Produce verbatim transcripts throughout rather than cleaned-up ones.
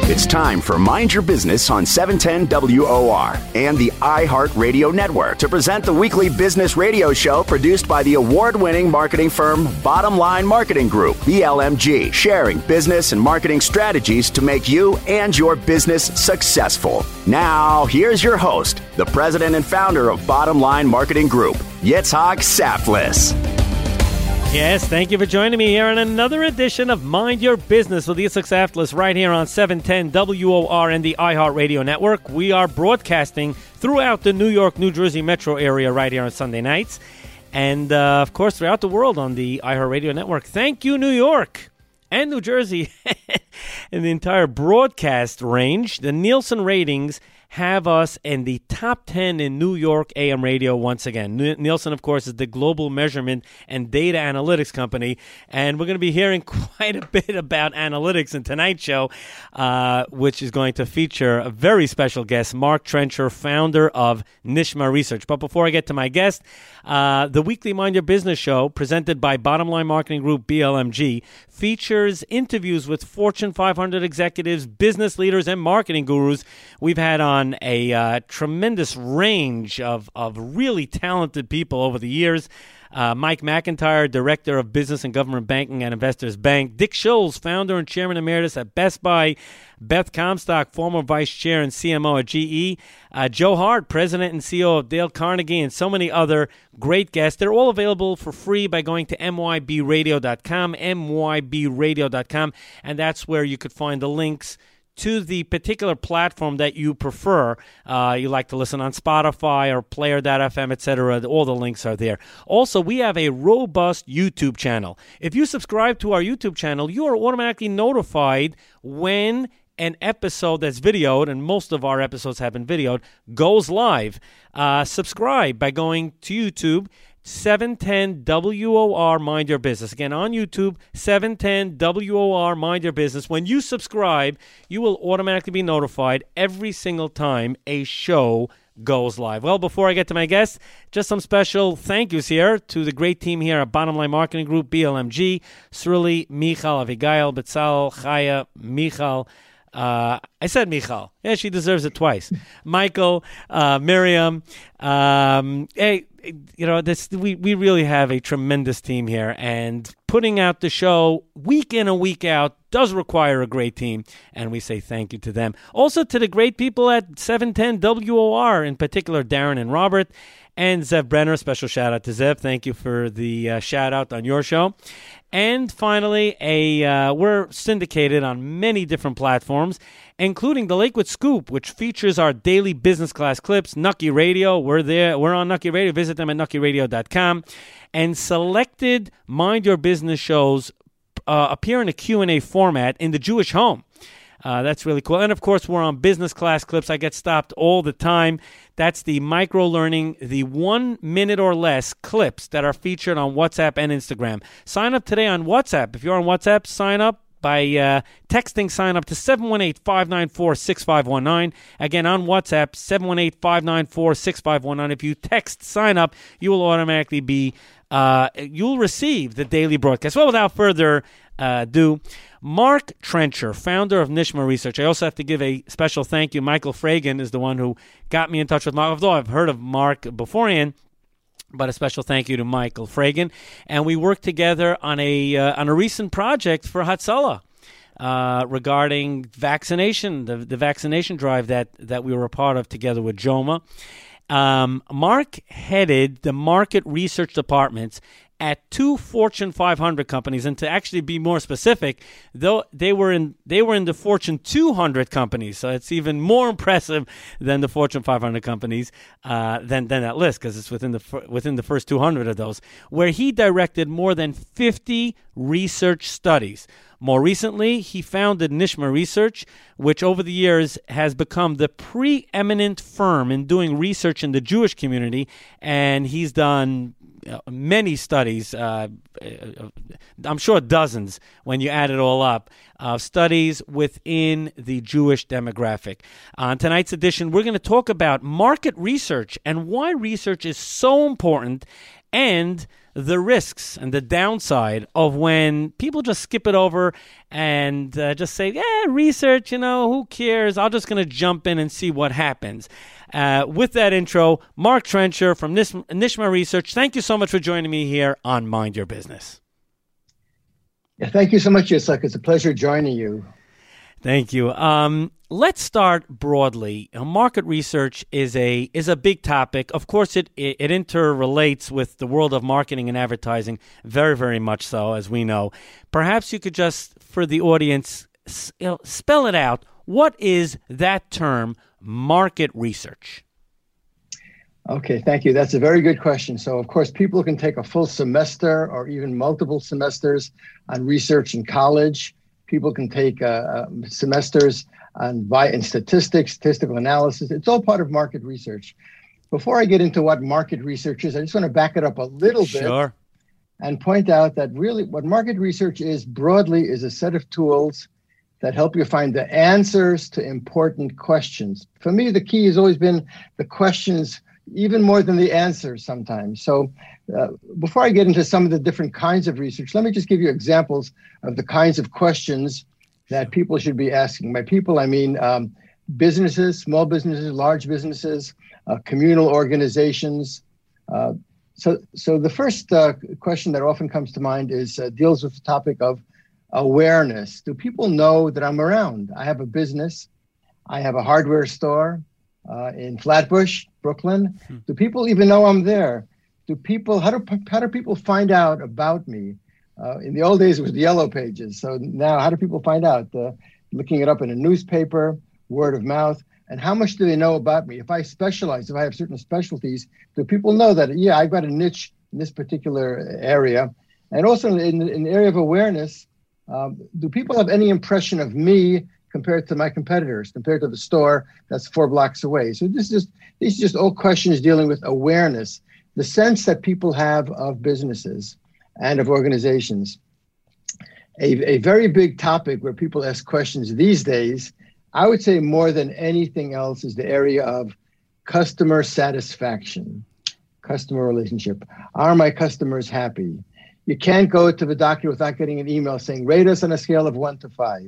It's time for Mind Your Business on seven ten W O R and the iHeartRadio Network to present the weekly business radio show produced by the award-winning marketing firm Bottom Line Marketing Group, B L M G, sharing business and marketing strategies to make you and your business successful. Now, here's your host, the president and founder of Bottom Line Marketing Group, Yitzhak Saftlis. Yes, thank you for joining me here on another edition of Mind Your Business with Yitzhak Saftlis right here on seven ten W O R and the iHeartRadio Network. We are broadcasting throughout the New York, New Jersey metro area right here on Sunday nights. And, uh, of course, throughout the world on the iHeartRadio Network. Thank you, New York and New Jersey and the entire broadcast range. The Nielsen ratings have us in the top ten in New York A M radio once again. Nielsen, of course, is the global measurement and data analytics company, and we're going to be hearing quite a bit about analytics in tonight's show, uh, which is going to feature a very special guest, Mark Trencher, founder of Nishma Research. But before I get to my guest, uh, the weekly Mind Your Business show, presented by Bottom Line Marketing Group, B L M G, features interviews with Fortune five hundred executives, business leaders, and marketing gurus. We've had on a uh, tremendous range of, of really talented people over the years. Uh, Mike McIntyre, Director of Business and Government Banking at Investors Bank. Dick Schulze, Founder and Chairman Emeritus at Best Buy. Beth Comstock, former Vice Chair and C M O at G E. Uh, Joe Hart, President and C E O of Dale Carnegie, and so many other great guests. They're all available for free by going to M Y B radio dot com, M Y B radio dot com, and that's where you could find the links to the particular platform that you prefer. Uh, you like to listen on Spotify or Player dot F M, et cetera. All the links are there. Also, we have a robust YouTube channel. If you subscribe to our YouTube channel, you are automatically notified when an episode that's videoed, and most of our episodes have been videoed, goes live. Uh, subscribe by going to YouTube, seven ten W O R Mind Your Business. Again, on YouTube, seven ten W O R Mind Your Business. When you subscribe, you will automatically be notified every single time a show goes live. Well, before I get to my guest, just some special thank yous here to the great team here at Bottom Line Marketing Group, B L M G, Sruli, Michal, Avigail, Betzal, Chaya, Michal. Uh, I said Michal. Yeah, she deserves it twice. Michael, uh, Miriam. Um, hey, you know, this we, we really have a tremendous team here, and putting out the show week in and week out does require a great team, and we say thank you to them. Also to the great people at seven ten W O R, in particular Darren and Robert, and Zev Brenner. Special shout out to Zev. Thank you for the uh, shout out on your show. And finally, a uh, we're syndicated on many different platforms, including the Lakewood Scoop, which features our daily business class clips. Nucky Radio, we're there. We're on Nucky Radio. Visit them at nucky radio dot com. And selected Mind Your Business shows uh, appear in a Q and A format in the Jewish Home. Uh, that's really cool. And, of course, we're on business class clips. I get stopped all the time. That's the micro-learning, the one minute or less clips that are featured on WhatsApp and Instagram. Sign up today on WhatsApp. If you're on WhatsApp, sign up by uh, texting sign up to seven one eight, five nine four, six five one nine. Again, on WhatsApp, seven one eight, five nine four, six five one nine. If you text sign up, you will automatically be, uh, you'll receive the daily broadcast. Well, without further uh, ado, Mark Trencher, founder of Nishma Research. I also have to give a special thank you. Michael Fragan is the one who got me in touch with Mark, although I've heard of Mark beforehand. But a special thank you to Michael Fragan. And we worked together on a uh, on a recent project for Hatzalah uh, regarding vaccination, the, the vaccination drive that, that we were a part of together with Joma. Um, Mark headed the market research departments at two Fortune five hundred companies, and to actually be more specific, though they were in they were in the Fortune two hundred companies, so it's even more impressive than the Fortune five hundred companies uh, than than that list, because it's within the within the first two hundred of those, where he directed more than fifty research studies. More recently, he founded Nishma Research, which over the years has become the preeminent firm in doing research in the Jewish community, and he's done many studies, uh, I'm sure dozens when you add it all up, uh, studies within the Jewish demographic. On tonight's edition, we're going to talk about market research and why research is so important, and the risks and the downside of when people just skip it over and uh, just say, yeah, research, you know, who cares? I'm just going to jump in and see what happens. Uh, with that intro, Mark Trencher from Nish- Nishma Research, thank you so much for joining me here on Mind Your Business. Yeah, thank you so much, Yitzhak. It's a pleasure joining you. Thank you. Um, let's start broadly. Uh, market research is a is a big topic. Of course, it, it it interrelates with the world of marketing and advertising very, very much so, as we know. Perhaps you could just, for the audience, s- you know, spell it out. What is that term, market research? Okay, thank you. That's a very good question. So, of course, people can take a full semester or even multiple semesters on research in college. People can take uh, uh, semesters on bi- in statistics, statistical analysis. It's all part of market research. Before I get into what market research is, I just want to back it up a little Sure. bit and point out that really what market research is broadly is a set of tools that help you find the answers to important questions. For me, the key has always been the questions even more than the answers sometimes. So uh, before I get into some of the different kinds of research, let me just give you examples of the kinds of questions that people should be asking. By people, I mean um, businesses, small businesses, large businesses, uh, communal organizations. Uh, so, so the first uh, question that often comes to mind is uh, deals with the topic of awareness. Do people know that I'm around? I have a business. I have a hardware store uh, in Flatbush, Brooklyn. Hmm. Do people even know I'm there? Do people, how do, how do people find out about me? Uh, in the old days, it was the yellow pages. So now how do people find out? Uh, looking it up in a newspaper, word of mouth. And how much do they know about me? If I specialize, if I have certain specialties, do people know that, yeah, I've got a niche in this particular area? And also in, in the area of awareness, um, do people have any impression of me compared to my competitors, compared to the store that's four blocks away? So this is just, these are just all questions dealing with awareness, the sense that people have of businesses and of organizations. A, a very big topic where people ask questions these days, I would say more than anything else, is the area of customer satisfaction, customer relationship. Are my customers happy? You can't go to the doctor without getting an email saying, rate us on a scale of one to five.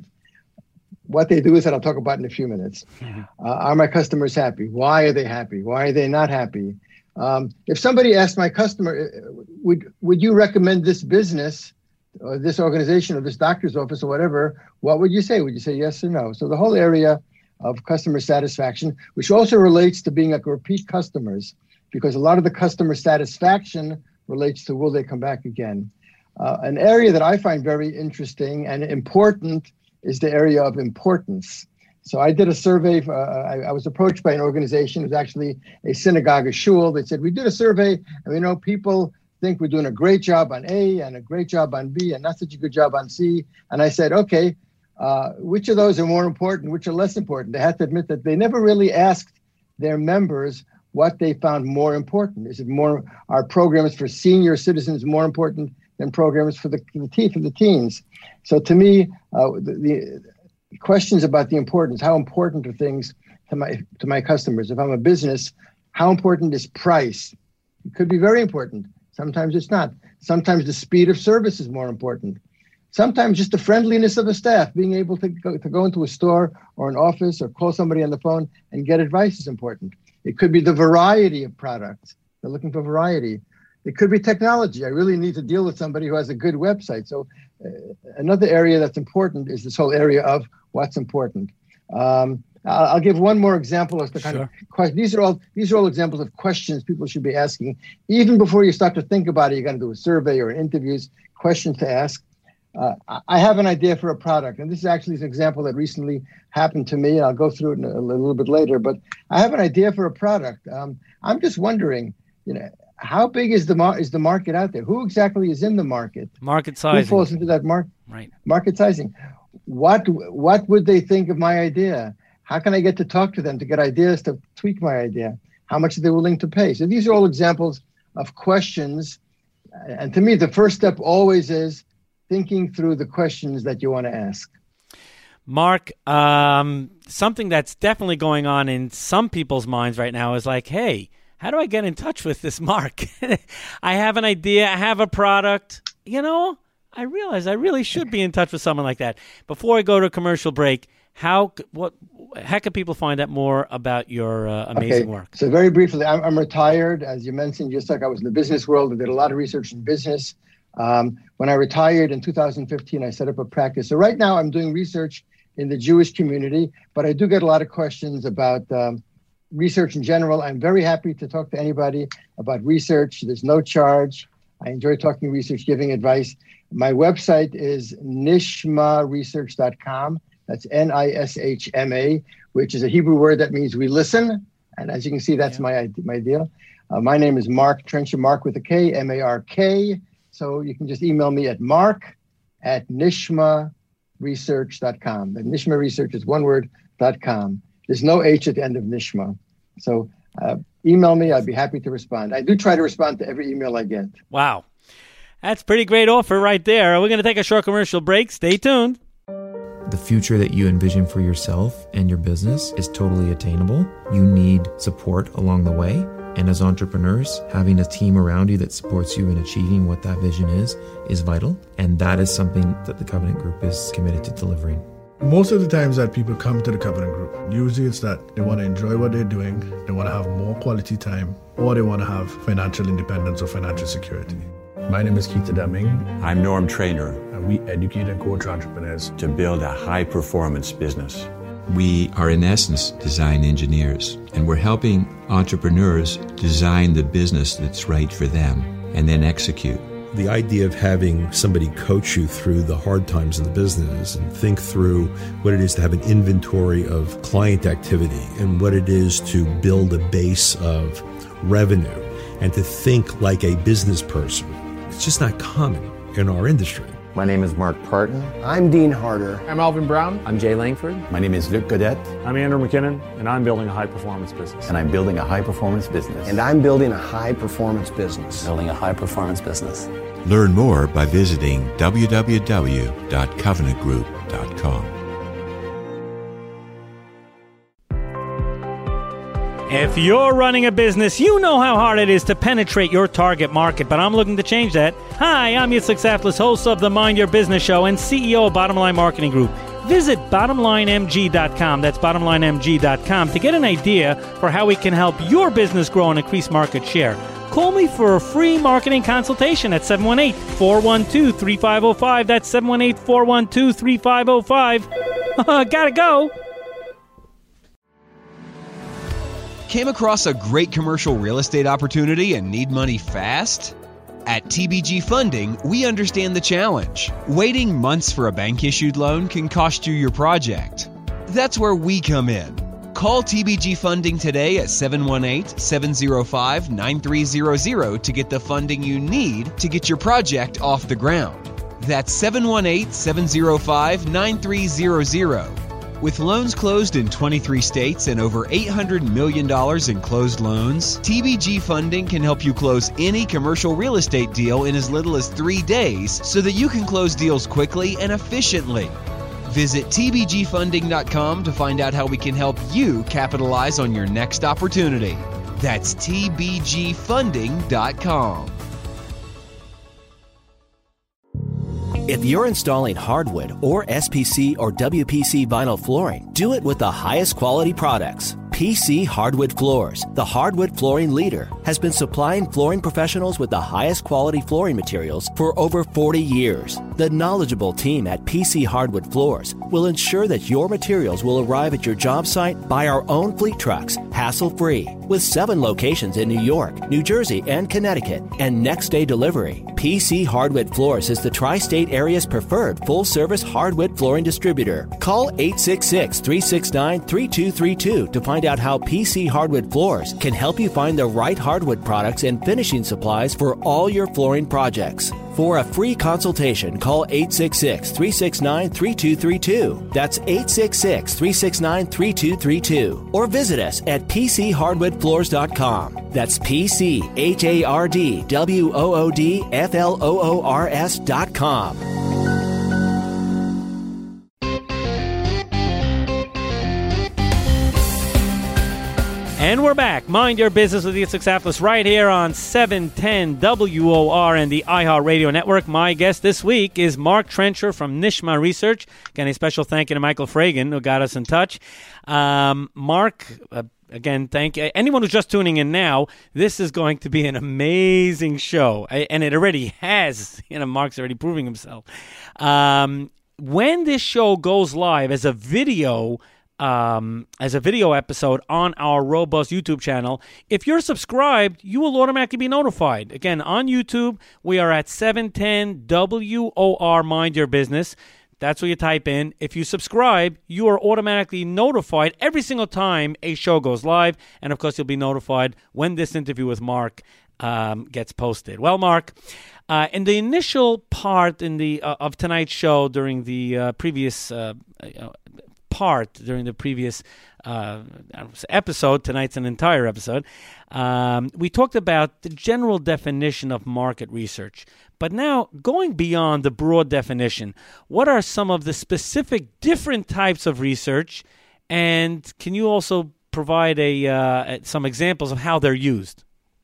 What they do is that I'll talk about in a few minutes. Mm-hmm. Uh, are my customers happy? Why are they happy? Why are they not happy? Um, if somebody asked my customer, would would you recommend this business or this organization or this doctor's office or whatever, what would you say? Would you say yes or no? So the whole area of customer satisfaction, which also relates to being like repeat customers, because a lot of the customer satisfaction relates to will they come back again. Uh, an area that I find very interesting and important is the area of importance. So I did a survey. Uh, I, I was approached by an organization. It was actually a synagogue, a shul. They said, we did a survey, and we know people think we're doing a great job on A and a great job on B and not such a good job on C. And I said, okay, uh, which of those are more important, which are less important? They had to admit that they never really asked their members what they found more important. Is it more, are programs for senior citizens more important than programs for the, the, teen, for the teens? So to me, uh, the, the questions about the importance, how important are things to my to my customers? If I'm a business, how important is price? It could be very important. Sometimes it's not. Sometimes the speed of service is more important. Sometimes just the friendliness of the staff, being able to go, to go into a store or an office or call somebody on the phone and get advice is important. It could be the variety of products. They're looking for variety. It could be technology. I really need to deal with somebody who has a good website. So uh, another area that's important is this whole area of what's important. Um, I'll, I'll give one more example as to kind sure. of question. These are all these are all examples of questions people should be asking. Even before you start to think about it, you're going to do a survey or interviews, questions to ask. Uh, I have an idea for a product, and this is actually an example that recently happened to me. I'll go through it in a, a little bit later, but I have an idea for a product. Um, I'm just wondering, you know, how big is the mar- is the market out there? Who exactly is in the market? Market sizing. Who falls into that market? Right. Market sizing. What what would they think of my idea? How can I get to talk to them to get ideas to tweak my idea? How much are they willing to pay? So these are all examples of questions. And to me, the first step always is thinking through the questions that you want to ask. Mark, um, something that's definitely going on in some people's minds right now is like, hey, how do I get in touch with this Mark? I have an idea. I have a product. You know, I realize I really should be in touch with someone like that. Before I go to a commercial break, how what how can people find out more about your uh, amazing okay. work? So very briefly, I'm, I'm retired. As you mentioned, just like I was in the business world, I did a lot of research in business. Um, when I retired in two thousand fifteen, I set up a practice. So right now I'm doing research in the Jewish community, but I do get a lot of questions about um, research in general. I'm very happy to talk to anybody about research. There's no charge. I enjoy talking research, giving advice. My website is nishma research dot com. That's N I S H M A, which is a Hebrew word that means we listen. And as you can see, that's yeah. my my deal. Uh, my name is Mark Trencher, Mark with a K, M A R K. So you can just email me at mark at nishma research dot com. And Nishma Research is one word, dot com. There's no H at the end of Nishma. So uh, email me. I'd be happy to respond. I do try to respond to every email I get. Wow. That's a pretty great offer right there. We're going to take a short commercial break. Stay tuned. The future that you envision for yourself and your business is totally attainable. You need support along the way. And as entrepreneurs, having a team around you that supports you in achieving what that vision is, is vital. And that is something that the Covenant Group is committed to delivering. Most of the times that people come to the Covenant Group, usually it's that they want to enjoy what they're doing, they want to have more quality time, or they want to have financial independence or financial security. My name is Keith Deming. I'm Norm Trainer. And we educate and coach entrepreneurs to build a high-performance business. We are, in essence, design engineers, and we're helping entrepreneurs design the business that's right for them and then execute. The idea of having somebody coach you through the hard times of the business and think through what it is to have an inventory of client activity and what it is to build a base of revenue and to think like a business person, it's just not common in our industry. My name is Mark Parton. I'm Dean Harder. I'm Alvin Brown. I'm Jay Langford. My name is Luc Godet. I'm Andrew McKinnon, and I'm building a high-performance business. And I'm building a high-performance business. And I'm building a high-performance business. Building a high-performance business. Learn more by visiting w w w dot covenant group dot com. If you're running a business, you know how hard it is to penetrate your target market, but I'm looking to change that. Hi, I'm Yitzhak Saflis, host of the Mind Your Business Show and C E O of Bottom Line Marketing Group. Visit bottom line m g dot com, that's bottom line m g dot com, to get an idea for how we can help your business grow and increase market share. Call me for a free marketing consultation at seven one eight, four one two, three five zero five. That's seven one eight, four one two, three five zero five. Gotta go. Came across a great commercial real estate opportunity and need money fast? At T B G Funding, we understand the challenge. Waiting months for a bank-issued loan can cost you your project. That's where we come in. Call T B G Funding today at seven one eight, seven zero five, nine three zero zero to get the funding you need to get your project off the ground. That's seven one eight, seven zero five, nine three zero zero. With loans closed in twenty-three states and over eight hundred million dollars in closed loans, T B G Funding can help you close any commercial real estate deal in as little as three days so that you can close deals quickly and efficiently. Visit t b g funding dot com to find out how we can help you capitalize on your next opportunity. That's t b g funding dot com. If you're installing hardwood or S P C or W P C vinyl flooring, do it with the highest quality products. P C Hardwood Floors, the hardwood flooring leader, has been supplying flooring professionals with the highest quality flooring materials for over forty years. The knowledgeable team at P C Hardwood Floors will ensure that your materials will arrive at your job site by our own fleet trucks, hassle-free. With seven locations in New York, New Jersey, and Connecticut, and next-day delivery, P C Hardwood Floors is the tri-state area's preferred full-service hardwood flooring distributor. Call eight six six, three six nine, three two three two to find out how P C Hardwood Floors can help you find the right hardwood products and finishing supplies for all your flooring projects. For a free consultation, call eight six six, three six nine, three two three two. That's eight six six, three six nine, three two three two. Or visit us at p c hardwood floors dot com. That's P C H A R D W O O D F L O O R S dot com. And we're back. Mind Your Business with Yitzhak Saftlis right here on seven ten W O R and the iHeart Radio Network. My guest this week is Mark Trencher from Nishma Research. Again, a special thank you to Michael Fragan, who got us in touch. Um, Mark, uh, again, thank you. Anyone who's just tuning in now, this is going to be an amazing show. And it already has. You know, Mark's already proving himself. Um, when this show goes live as a video Um, as a video episode on our Robust YouTube channel, if you're subscribed, you will automatically be notified. Again, on YouTube, we are at seven ten W O R Mind Your Business. That's what you type in. If you subscribe, you are automatically notified every single time a show goes live. And, of course, you'll be notified when this interview with Mark um, gets posted. Well, Mark, uh, in the initial part in the uh, of tonight's show during the uh, previous uh, uh, part during the previous uh, episode, tonight's an entire episode, um, we talked about the general definition of market research. But now, going beyond the broad definition, what are some of the specific different types of research? And can you also provide a uh, some examples of how they're used?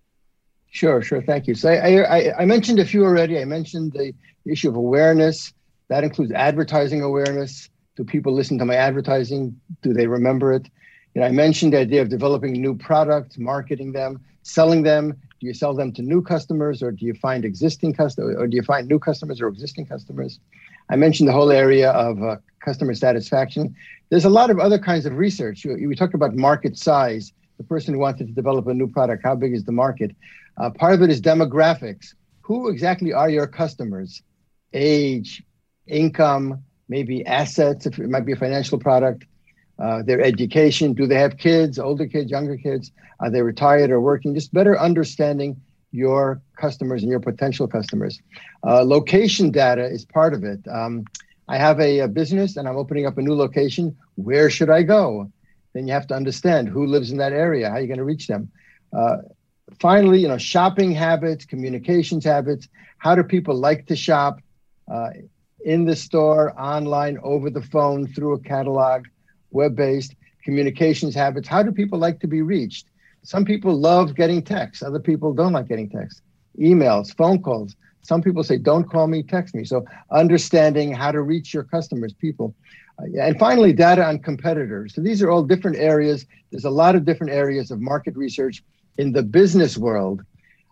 Sure, sure. Thank you. So I, I, I mentioned a few already. I mentioned the issue of awareness. That includes advertising awareness. Do people listen to my advertising? Do they remember it? You know, I mentioned the idea of developing new products, marketing them, selling them. Do you sell them to new customers, or do you find existing customers, or do you find new customers or existing customers? I mentioned the whole area of uh, customer satisfaction. There's a lot of other kinds of research. You, we talked about market size. The person who wanted to develop a new product, how big is the market? Uh, part of it is demographics. Who exactly are your customers? Age, income, maybe assets, if it might be a financial product, uh, their education. Do they have kids, older kids, younger kids? Are they retired or working? Just better understanding your customers and your potential customers. Uh, location data is part of it. Um, I have a, a business and I'm opening up a new location. Where should I go? Then you have to understand who lives in that area. How are you going to reach them? Uh, finally, you know, shopping habits, communications habits. How do people like to shop? Uh, in the store, online, over the phone, through a catalog, web-based, communications habits. How do people like to be reached? Some people love getting texts. Other people don't like getting texts. Emails, phone calls. Some people say, don't call me, text me. So understanding how to reach your customers, people. Uh, and finally, data on competitors. So these are all different areas. There's a lot of different areas of market research in the business world.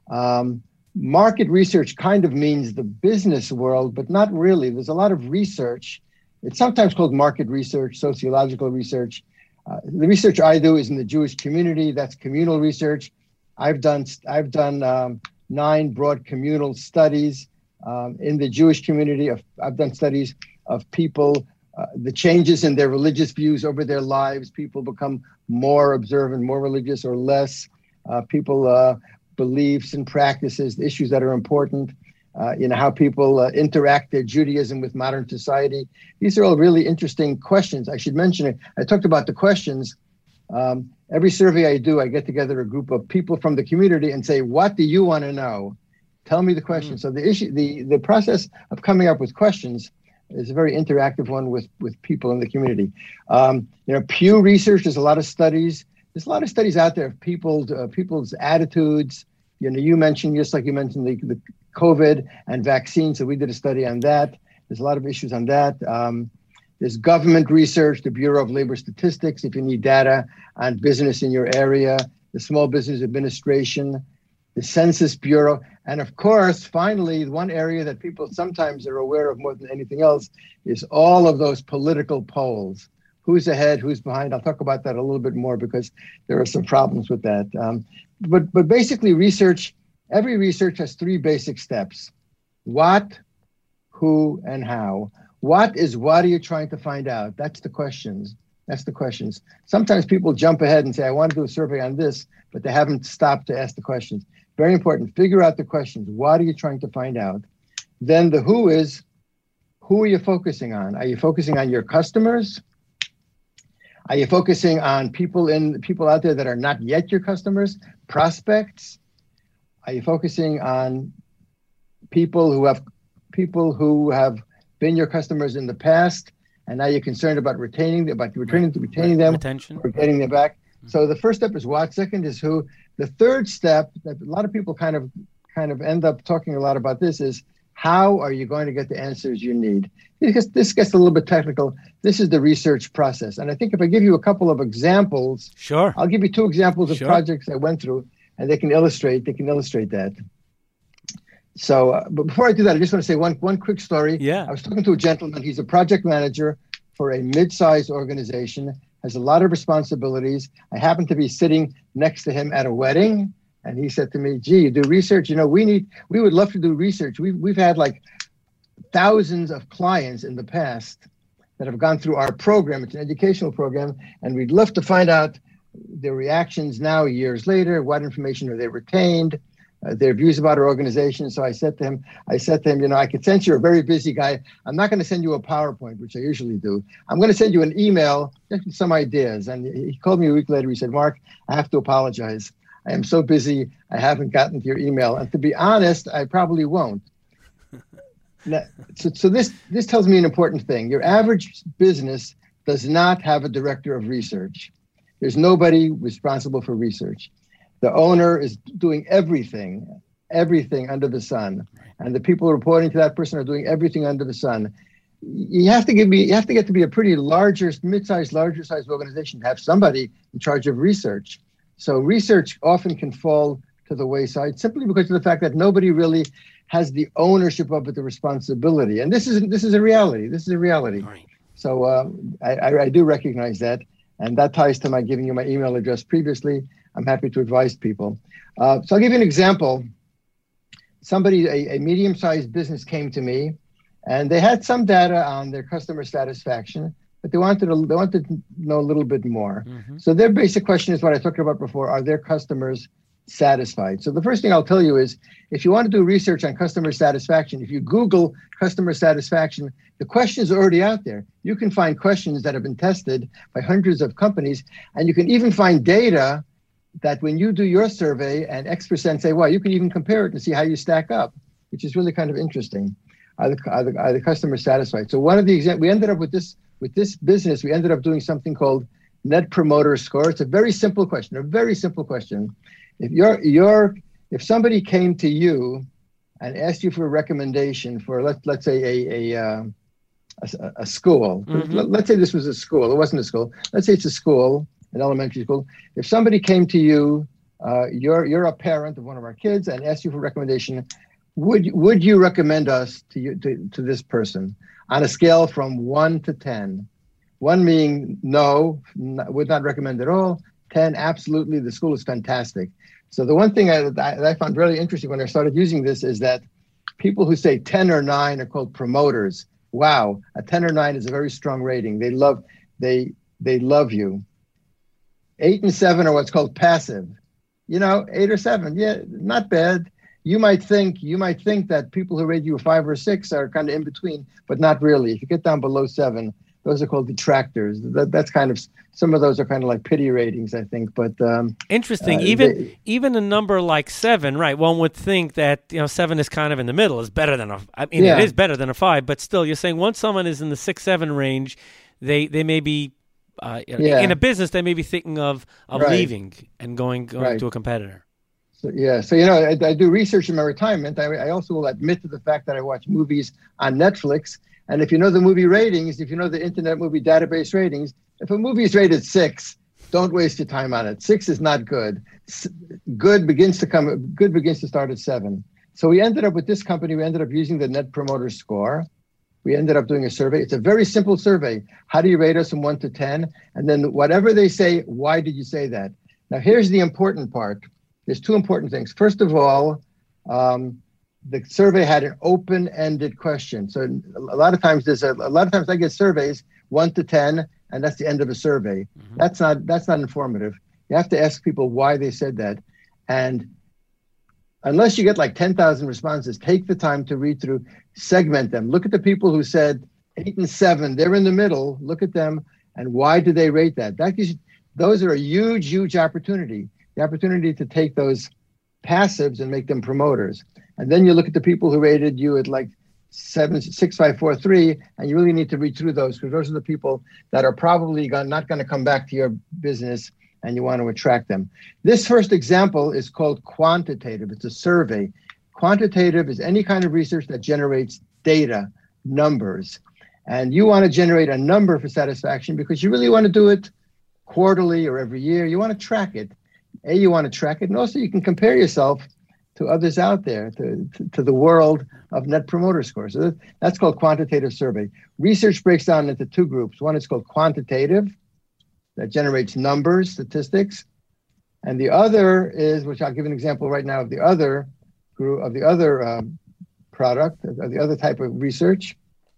Um, Market research kind of means the business world, but not really. There's a lot of research. It's sometimes called market research, sociological research. Uh, the research I do is in the Jewish community. That's communal research. I've done I've done um, nine broad communal studies um, in the Jewish community. Of, I've done studies of people, uh, the changes in their religious views over their lives. People become more observant, more religious, or less. Uh, people. Uh, beliefs and practices, the issues that are important, uh, you know, how people uh, interact their Judaism with modern society. These are all really interesting questions. I should mention it. I talked about the questions. Um, every survey I do, I get together a group of people from the community and say, what do you want to know? Tell me the question. Mm. So the issue, the, the process of coming up with questions is a very interactive one with, with people in the community. Um, you know, Pew Research, there's a lot of studies. There's a lot of studies out there of people, uh, people's attitudes. You know, you mentioned, just like you mentioned, the, the COVID and vaccines. So we did a study on that. There's a lot of issues on that. Um, there's government research, the Bureau of Labor Statistics, if you need data on business in your area, the Small Business Administration, the Census Bureau. And of course, finally, one area that people sometimes are aware of more than anything else is all of those political polls. Who's ahead, who's behind? I'll talk about that a little bit more because there are some problems with that. Um, but but basically research, every research has three basic steps. What, who, and how. What is, what are you trying to find out? That's the questions. That's the questions. Sometimes people jump ahead and say, I want to do a survey on this, but they haven't stopped to ask the questions. Very important. Figure out the questions. What are you trying to find out? Then the who is, who are you focusing on? Are you focusing on your customers? Are you focusing on people in people out there that are not yet your customers, prospects? Are you focusing on people who have people who have been your customers in the past, and now you're concerned about retaining about retaining retaining them Retention. or getting them back? So the first step is what, second is who. The third step that a lot of people kind of kind of end up talking a lot about this is how are you going to get the answers you need? Because this gets a little bit technical. This is the research process. And I think if I give you a couple of examples, sure, I'll give you two examples of sure. projects I went through, and they can illustrate, they can illustrate that. So, uh, but before I do that, I just want to say one one quick story. Yeah. I was talking to a gentleman. He's a project manager for a mid-sized organization, has a lot of responsibilities. I happened to be sitting next to him at a wedding, and he said to me, gee, you do research? You know, we need, we would love to do research. We've, we've had like thousands of clients in the past that have gone through our program. It's an educational program, and we'd love to find out their reactions now, years later. What information are they retained? Uh, their views about our organization. So I said to him, I said to him, you know, I could sense you're a very busy guy. I'm not going to send you a PowerPoint, which I usually do. I'm going to send you an email just with some ideas. And he called me a week later. He said, Mark, I have to apologize. I am so busy. I haven't gotten to your email. And to be honest, I probably won't. Now, so so this, this tells me an important thing. Your average business does not have a director of research. There's nobody responsible for research. The owner is doing everything, everything under the sun. And the people reporting to that person are doing everything under the sun. You have to give me, you have to get to be a pretty larger, mid-sized, larger sized organization to have somebody in charge of research. So research often can fall to the wayside simply because of the fact that nobody really has the ownership of it, the responsibility. And this is this is a reality. This is a reality. Right. So uh, I, I, I do recognize that. And that ties to my giving you my email address previously. I'm happy to advise people. Uh, so I'll give you an example. Somebody, a, a medium-sized business came to me, and they had some data on their customer satisfaction, but they wanted to, they wanted to know a little bit more. Mm-hmm. So their basic question is what I talked about before: are their customers satisfied? So the first thing I'll tell you is, if you want to do research on customer satisfaction, if you Google customer satisfaction, the questions are already out there. You can find questions that have been tested by hundreds of companies, and you can even find data that when you do your survey and X percent say, well, you can even compare it and see how you stack up, which is really kind of interesting. Are the, are the, are the customers satisfied? So one of the examples, we ended up with this, with this business, we ended up doing something called Net Promoter Score. It's a very simple question, a very simple question. If you're, you're, if somebody came to you and asked you for a recommendation for, let's, let's say a, a, uh, a, a school, mm-hmm. let's say this was a school, it wasn't a school. Let's say it's a school, an elementary school. If somebody came to you, uh, you're you're a parent of one of our kids and asked you for a recommendation, would would you recommend us to you to, to this person on a scale from one to ten? One being no, not, would not recommend at all. Ten, absolutely, the school is fantastic. So the one thing I, that I found really interesting when I started using this is that people who say ten or nine are called promoters. Wow, a ten or nine is a very strong rating. They love they they love you. Eight and seven are what's called passive. You know, eight or seven, yeah, not bad. You might think you might think that people who rate you a five or six are kind of in between, but not really. If you get down below seven, those are called detractors. That, that's kind of, some of those are kind of like pity ratings, I think. But um, interesting. Uh, even they, even a number like seven, right? One would think that, you know, seven is kind of in the middle, is better than a. I mean, yeah. It is better than a five, but still, you're saying once someone is in the six seven range, they they may be. Uh, yeah. In a business, they may be thinking of, of right. leaving and going, going right. to a competitor. So, yeah. So, you know, I, I do research in my retirement. I, I also will admit to the fact that I watch movies on Netflix. And if you know the movie ratings, if you know the Internet Movie Database ratings, if a movie is rated six, don't waste your time on it. Six is not good. S- good begins to come. Good begins to start at seven. So we ended up with this company. We ended up using the Net Promoter Score. We ended up doing a survey. It's a very simple survey. How do you rate us from one to ten? And then whatever they say, why did you say that? Now, here's the important part. There's two important things. First of all, um, the survey had an open-ended question. So a lot of times there's a, a lot of times I get surveys one to ten, and that's the end of a survey. Mm-hmm. That's not that's not informative. You have to ask people why they said that. And unless you get like ten thousand responses, take the time to read through, segment them. Look at the people who said eight and seven, they're in the middle. Look at them, and why do they rate that? That gives you, those are a huge, huge opportunity. The opportunity to take those passives and make them promoters. And then you look at the people who rated you at like seven, six, five, four, three, and you really need to read through those, because those are the people that are probably gonna, not going to come back to your business and you want to attract them. This first example is called quantitative. It's a survey. Quantitative is any kind of research that generates data, numbers. And you want to generate a number for satisfaction because you really want to do it quarterly or every year. You want to track it. A, you want to track it, and also you can compare yourself to others out there, to, to, to the world of Net Promoter Score. So that's called quantitative survey. Research breaks down into two groups. One is called quantitative, that generates numbers, statistics. And the other is, which I'll give an example right now of the other group, of the other um, product, of the other type of research.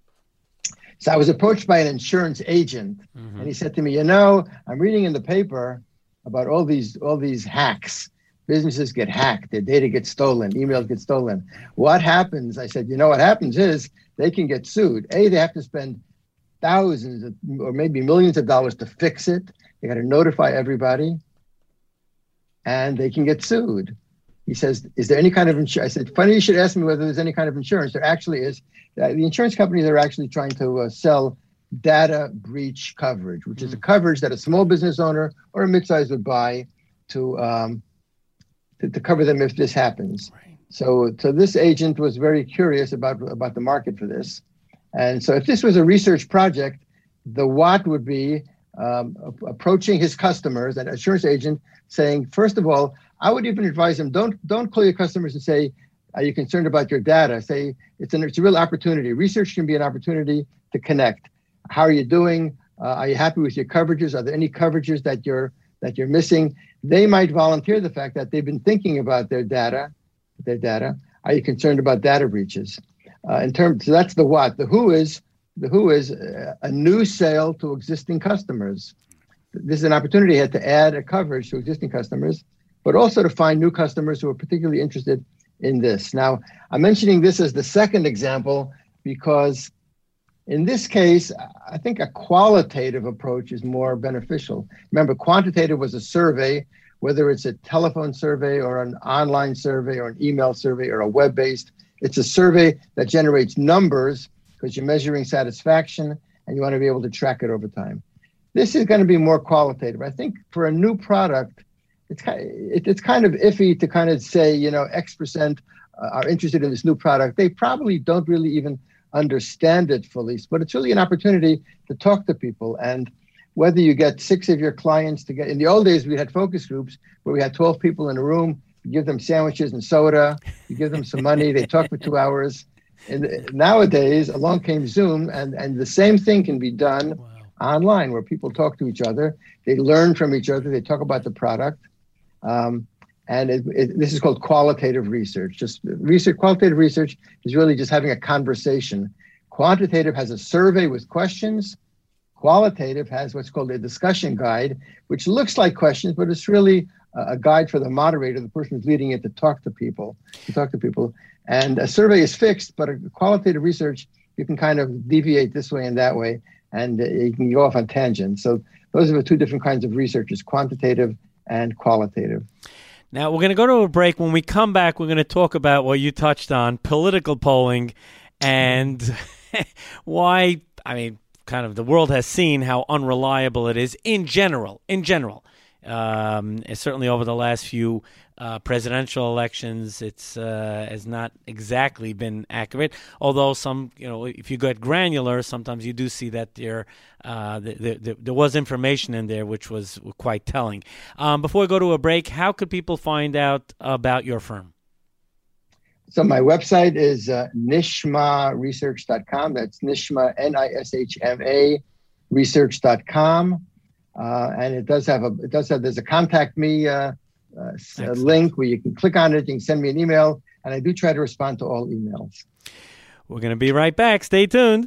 So I was approached by an insurance agent, mm-hmm. and he said to me, you know, I'm reading in the paper about all these all these hacks. Businesses get hacked, their data gets stolen, emails get stolen. What happens? I said, you know, what happens is they can get sued. A, they have to spend thousands of, or maybe millions of dollars to fix it. They got to notify everybody, and they can get sued. He says, is there any kind of insurance? I said, funny you should ask me whether there's any kind of insurance. There actually is. Uh, the insurance companies are actually trying to uh, sell data breach coverage, which mm. is a coverage that a small business owner or a midsize would buy to um, to, to cover them if this happens. Right. So, so this agent was very curious about, about the market for this. And so if this was a research project, the what would be um, approaching his customers, an insurance agent, saying, first of all, I would even advise them, don't don't call your customers and say, are you concerned about your data? Say, it's, an, it's a real opportunity. Research can be an opportunity to connect. How are you doing? Uh, are you happy with your coverages? Are there any coverages that you're that you're missing? They might volunteer the fact that they've been thinking about their data. Their data. Are you concerned about data breaches? Uh, in terms, so that's the what. The who is the who is a, a new sale to existing customers. This is an opportunity here to add a coverage to existing customers, but also to find new customers who are particularly interested in this. Now, I'm mentioning this as the second example because in this case, I think a qualitative approach is more beneficial. Remember, quantitative was a survey, whether it's a telephone survey or an online survey or an email survey or a web-based. It's a survey that generates numbers because you're measuring satisfaction and you want to be able to track it over time. This is going to be more qualitative. I think for a new product, it's kind of, it, it's kind of iffy to kind of say, you know, X percent uh, are interested in this new product. They probably don't really even understand it fully, but it's really an opportunity to talk to people. And whether you get six of your clients to get, in the old days, we had focus groups where we had twelve people in a room, you give them sandwiches and soda, you give them some money, they talk for two hours. And nowadays, along came Zoom, and, and the same thing can be done wow. online, where people talk to each other, they learn from each other, they talk about the product. Um, and it, it, this is called qualitative research. Just research, qualitative research is really just having a conversation. Quantitative has a survey with questions. Qualitative has what's called a discussion guide, which looks like questions, but it's really a, a guide for the moderator, the person who's leading it, to talk to people, to talk to people. And a survey is fixed, but a qualitative research, you can kind of deviate this way and that way, and uh, you can go off on tangents. So those are the two different kinds of researches, quantitative and qualitative. Now, we're going to go to a break. When we come back, we're going to talk about what you touched on, political polling, and why, I mean, kind of the world has seen how unreliable it is in general, in general. Um, certainly over the last few uh, presidential elections, it's uh, has not exactly been accurate. Although some, you know, if you get granular, sometimes you do see that there uh, the, the, the, there was information in there which was quite telling. Um, before we go to a break, how could people find out about your firm? So my website is uh, nishma research dot com. That's Nishma, N I S H M A, research dot com. Uh, and it does have a, it does have, there's a contact me uh, uh, a link where you can click on it, you can send me an email, and I do try to respond to all emails. We're going to be right back. Stay tuned.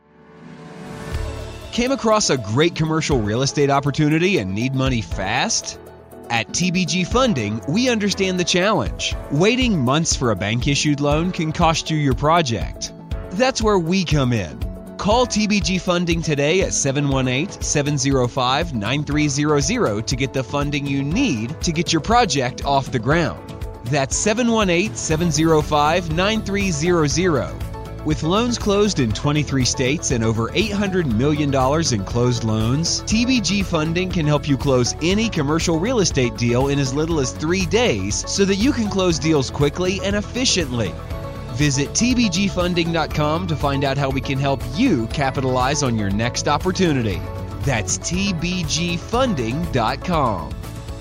Came across a great commercial real estate opportunity and need money fast? At T B G Funding, we understand the challenge. Waiting months for a bank-issued loan can cost you your project. That's where we come in. Call T B G Funding today at seven one eight, seven zero five, nine three zero zero to get the funding you need to get your project off the ground. That's seven one eight, seven zero five, nine three zero zero. With loans closed in twenty-three states and over eight hundred million dollars in closed loans, T B G Funding can help you close any commercial real estate deal in as little as three days so that you can close deals quickly and efficiently. Visit T B G funding dot com to find out how we can help you capitalize on your next opportunity. That's T B G funding dot com.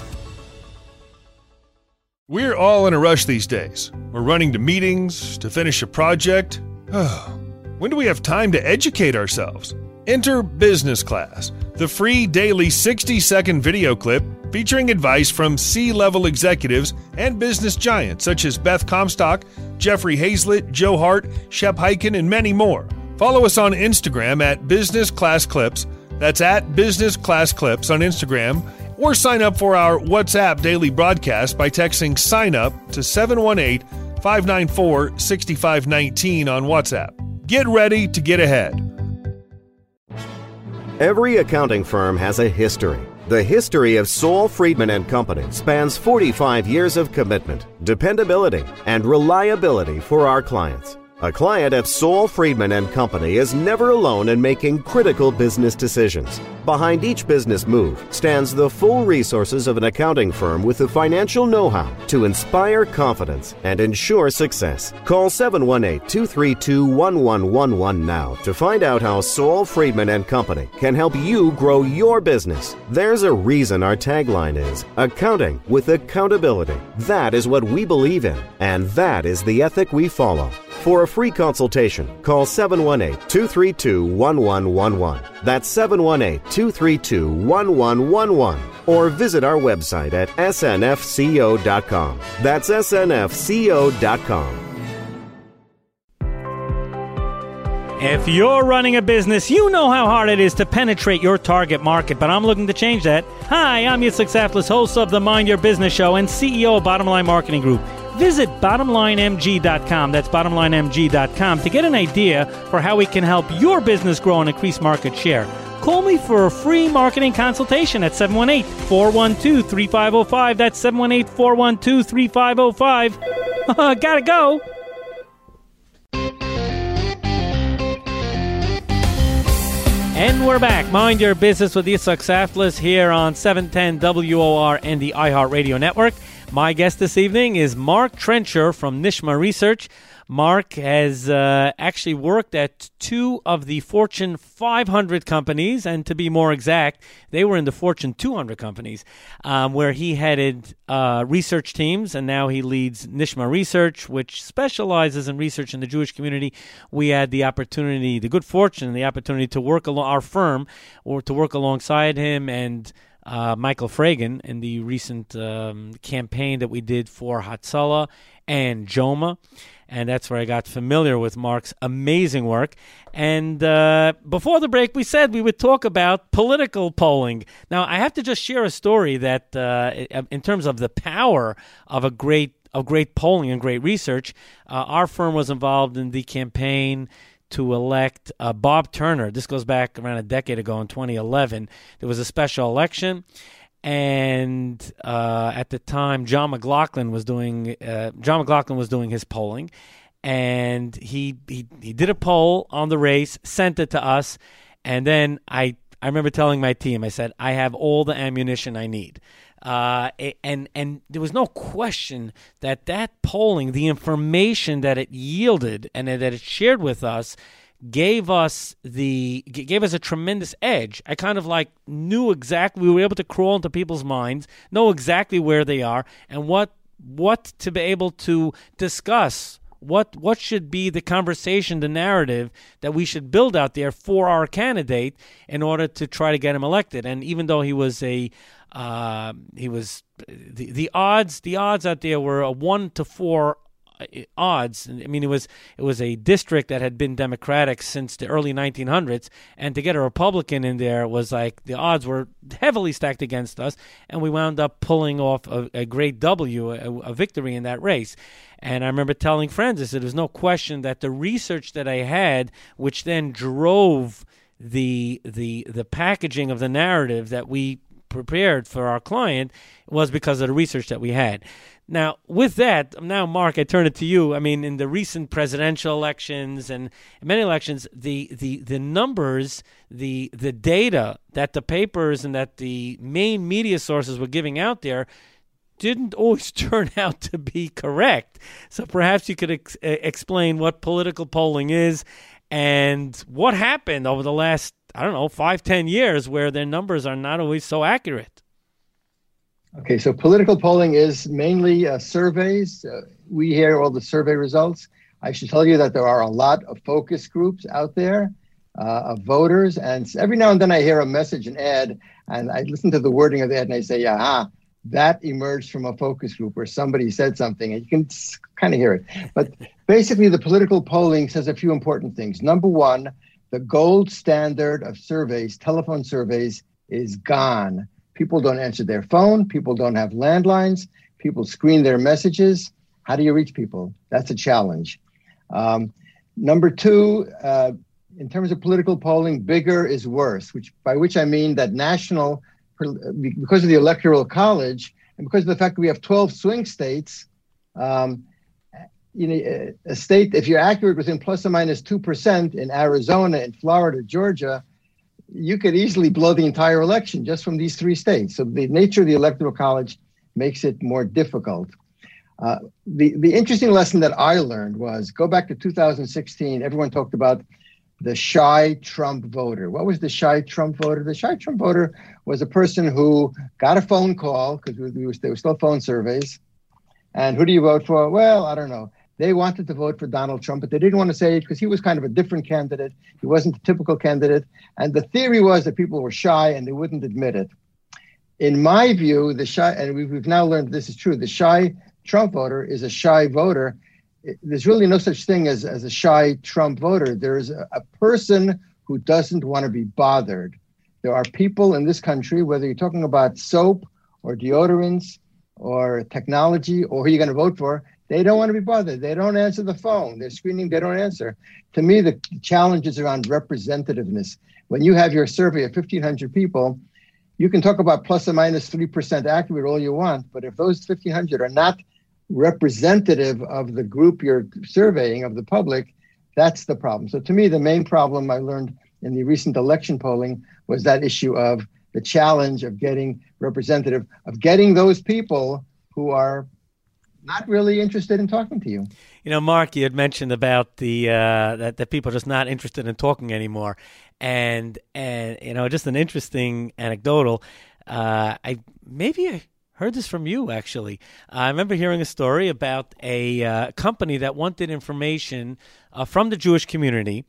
We're all in a rush these days. We're running to meetings, to finish a project. When do we have time to educate ourselves? Enter Business Class, the free daily sixty-second video clip featuring advice from C-level executives and business giants such as Beth Comstock, Jeffrey Hazlett, Joe Hart, Shep Hyken, and many more. Follow us on Instagram at Business Class Clips. That's at Business Class Clips on Instagram. Or sign up for our WhatsApp daily broadcast by texting sign up to seven one eight, five nine four, six five one nine on WhatsApp. Get ready to get ahead. Every accounting firm has a history. The history of Saul Friedman and Company spans forty-five years of commitment, dependability, and reliability for our clients. A client at Saul Friedman and Company is never alone in making critical business decisions. Behind each business move stands the full resources of an accounting firm with the financial know-how to inspire confidence and ensure success. Call seven one eight, two three two, one one one one now to find out how Saul Friedman and Company can help you grow your business. There's a reason our tagline is accounting with accountability. That is what we believe in, and that is the ethic we follow. For a free consultation, call seven one eight, two three two, one one one one. That's seven one eight, two three two, one one one one. Or visit our website at S N F C O dot com. That's S N F C O dot com. If you're running a business, you know how hard it is to penetrate your target market, but I'm looking to change that. Hi, I'm Yitzhak Saflis, host of the Mind Your Business Show and C E O of Bottom Line Marketing Group. Visit bottom line M G dot com, that's bottom line M G dot com, to get an idea for how we can help your business grow and increase market share. Call me for a free marketing consultation at seven one eight, four one two, three five zero five. That's seven one eight, four one two, three five zero five. Gotta go. And we're back. Mind Your Business with Yitzhak Saflis here on seven ten W O R and the iHeartRadio Network. My guest this evening is Mark Trencher from Nishma Research. Mark has uh, actually worked at two of the Fortune five hundred companies, and to be more exact, they were in the Fortune two hundred companies, um, where he headed uh, research teams, and now he leads Nishma Research, which specializes in research in the Jewish community. We had the opportunity, the good fortune, the opportunity to work along our firm, or to work alongside him and Uh, Michael Fragan in the recent um, campaign that we did for Hatzalah and Joma. And that's where I got familiar with Mark's amazing work. And uh, before the break, we said we would talk about political polling. Now, I have to just share a story that uh, in terms of the power of a great of great polling and great research, uh, our firm was involved in the campaign to elect uh, Bob Turner. This goes back around a decade ago in twenty eleven. There was a special election, and uh, at the time, John McLaughlin was doing uh, John McLaughlin was doing his polling, and he, he he did a poll on the race, sent it to us, and then I I remember telling my team, I said, I have all the ammunition I need. Uh, and and there was no question that that polling, the information that it yielded and that it shared with us, gave us the gave us a tremendous edge. I kind of like knew exactly, we were able to crawl into people's minds, know exactly where they are, and what what to be able to discuss. What what should be the conversation, the narrative that we should build out there for our candidate in order to try to get him elected. And even though he was a uh, he was the the odds the odds out there were a one to four odds. I mean, it was it was a district that had been Democratic since the early nineteen hundreds, and to get a Republican in there was like the odds were heavily stacked against us, and we wound up pulling off a, a great W, a, a victory in that race. And I remember telling friends, I said, there's no question that the research that I had, which then drove the the the packaging of the narrative that we prepared for our client was because of the research that we had. Now, with that, now, Mark, I turn it to you. I mean, in the recent presidential elections and many elections, the the, the numbers, the the data that the papers and that the main media sources were giving out there didn't always turn out to be correct. So perhaps you could ex- explain what political polling is and what happened over the last, I don't know, five, ten years where their numbers are not always so accurate. Okay, so political polling is mainly uh, surveys. Uh, we hear all the survey results. I should tell you that there are a lot of focus groups out there uh, of voters. And every now and then I hear a message, an ad, and I listen to the wording of the ad and I say, aha, that emerged from a focus group where somebody said something, and you can kind of hear it. But basically, the political polling says a few important things. Number one, the gold standard of surveys, telephone surveys, is gone. People don't answer their phone. People don't have landlines. People screen their messages. How do you reach people? That's a challenge. Um, number two, uh, in terms of political polling, bigger is worse, which by which I mean that national, because of the Electoral College and because of the fact that we have twelve swing states, um, you know, a state, if you're accurate within plus or minus two percent in Arizona, in Florida, Georgia, you could easily blow the entire election just from these three states. So the nature of the Electoral College makes it more difficult. Uh, the, the interesting lesson that I learned was, go back to two thousand sixteen, everyone talked about the shy Trump voter. What was the shy Trump voter? The shy Trump voter was a person who got a phone call, because there were still phone surveys. And who do you vote for? Well, I don't know. They wanted to vote for Donald Trump, but they didn't want to say it because he was kind of a different candidate. He wasn't a typical candidate. And the theory was that people were shy and they wouldn't admit it. In my view, the shy, and we've, we've now learned this is true, the shy Trump voter is a shy voter. There's really no such thing as, as a shy Trump voter. There is a, a person who doesn't want to be bothered. There are people in this country, whether you're talking about soap or deodorants or technology or who you're going to vote for, they don't want to be bothered. They don't answer the phone. They're screening, they don't answer. To me, the challenge is around representativeness. When you have your survey of fifteen hundred people, you can talk about plus or minus three percent accurate all you want, but if those fifteen hundred are not representative of the group you're surveying, of the public, that's the problem. So to me, the main problem I learned in the recent election polling was that issue of the challenge of getting representative, of getting those people who are not really interested in talking to you. You know, Mark, you had mentioned about the uh, that, that people are just not interested in talking anymore. And, and you know, just an interesting anecdotal. Uh, I maybe I heard this from you, actually. I remember hearing a story about a uh, company that wanted information uh, from the Jewish community,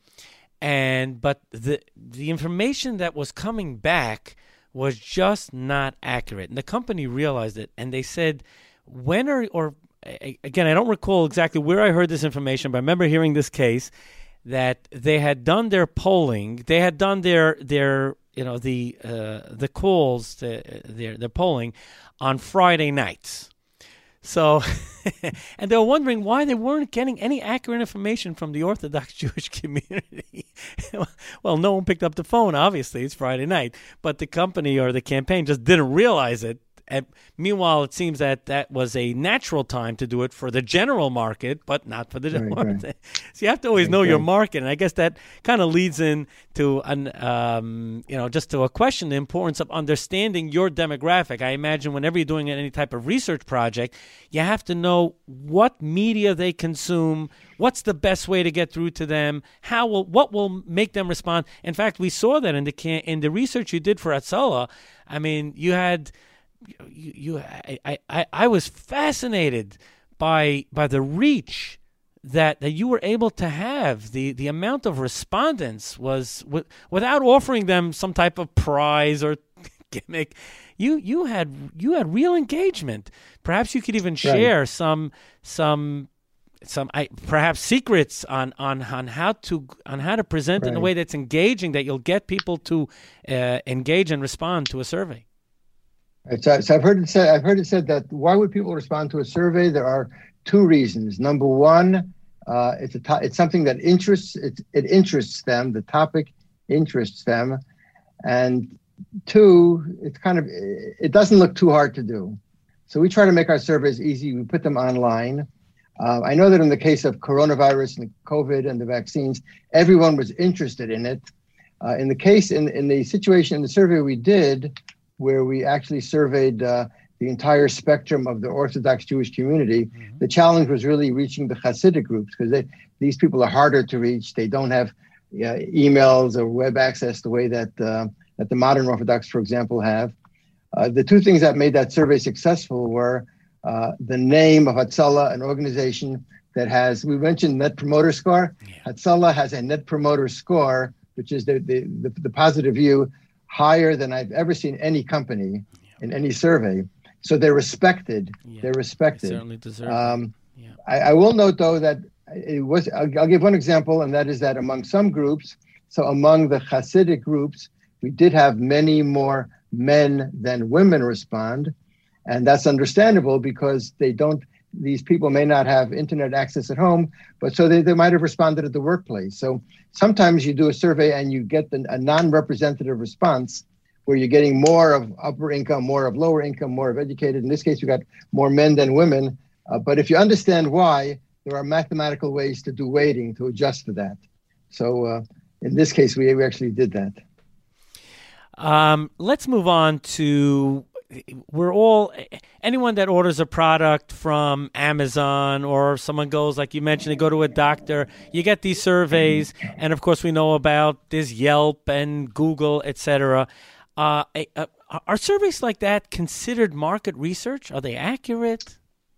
and but the the information that was coming back was just not accurate. And the company realized it, and they said, when are, or again, I don't recall exactly where I heard this information, but I remember hearing this case that they had done their polling, they had done their their you know the uh, the calls, the, their their polling on Friday nights. So, and they were wondering why they weren't getting any accurate information from the Orthodox Jewish community. Well, no one picked up the phone, obviously, it's Friday night, but the company or the campaign just didn't realize it. And meanwhile, it seems that that was a natural time to do it for the general market, but not for the right, market. Right. So you have to always right, know right. your market, and I guess that kind of leads into an, um, you know, just to a question: the importance of understanding your demographic. I imagine whenever you're doing any type of research project, you have to know what media they consume, what's the best way to get through to them, how will what will make them respond. In fact, we saw that in the can- in the research you did for Hatzalah. I mean, you had. You, you I, I, I was fascinated by by the reach that, that you were able to have. The the amount of respondents was w- without offering them some type of prize or gimmick. You you had you had real engagement. Perhaps you could even share right. some some some I, perhaps secrets on, on, on how to on how to present right. in a way that's engaging, that you'll get people to uh, engage and respond to a survey. Right, so, so I've heard it said. I've heard it said that why would people respond to a survey? There are two reasons. Number one, uh, it's a to- it's something that interests it, it interests them. The topic interests them, and two, it's kind of, it doesn't look too hard to do. So we try to make our surveys easy. We put them online. Uh, I know that in the case of coronavirus and COVID and the vaccines, everyone was interested in it. Uh, in the case, in, in the situation, in the survey we did, where we actually surveyed uh, the entire spectrum of the Orthodox Jewish community, mm-hmm. the challenge was really reaching the Hasidic groups, because these people are harder to reach. They don't have uh, emails or web access the way that, uh, that the modern Orthodox, for example, have. Uh, the two things that made that survey successful were uh, the name of Hatzalah, an organization that has, we mentioned Net Promoter Score. Yeah. Hatzalah has a Net Promoter Score, which is the, the, the, the positive view, higher than I've ever seen any company yeah. in any survey. So they're respected. Yeah. They're respected. They certainly deserve um, it. Yeah. I, I will note, though, that it was, I'll, I'll give one example, and that is that among some groups, so among the Hasidic groups, we did have many more men than women respond. And that's understandable because they don't, these people may not have internet access at home, but so they, they might have responded at the workplace. So sometimes you do a survey and you get the, a non-representative response where you're getting more of upper income, more of lower income, more of educated. In this case, we got more men than women. Uh, but if you understand why, there are mathematical ways to do weighting to adjust for that. So uh, in this case, we, we actually did that. Um, let's move on to, we're all, anyone that orders a product from Amazon or someone goes, like you mentioned, they go to a doctor, you get these surveys, and of course we know about this Yelp and Google, et cetera. Uh, uh, are surveys like that considered market research? Are they accurate?